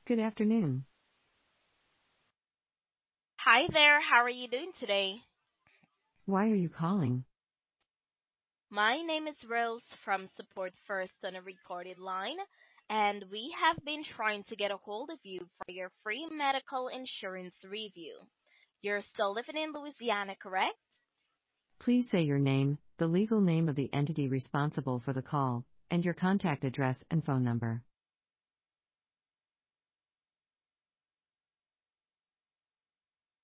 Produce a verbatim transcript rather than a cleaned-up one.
Good afternoon. Hi there, how are you doing today? Why are you calling? My name is Rose from Support First on a recorded line, and we have been trying to get a hold of you for your free medical insurance review. You're still living in Louisiana, correct? Please say your name, the legal name of the entity responsible for the call, and your contact address and phone number.